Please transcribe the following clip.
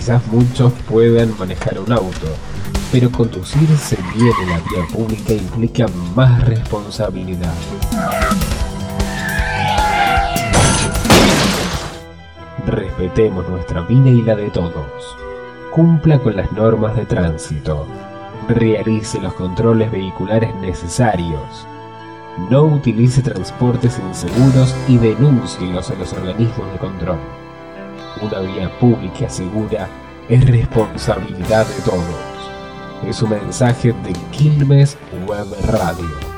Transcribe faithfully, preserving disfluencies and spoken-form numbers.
Quizás muchos puedan manejar un auto, pero conducirse bien en la vía pública implica más responsabilidad. Respetemos nuestra vida y la de todos. Cumpla con las normas de tránsito. Realice los controles vehiculares necesarios. No utilice transportes inseguros y denúncielos a los organismos de control. Una vía pública segura es responsabilidad de todos. Es un mensaje de Quilmes Web Radio.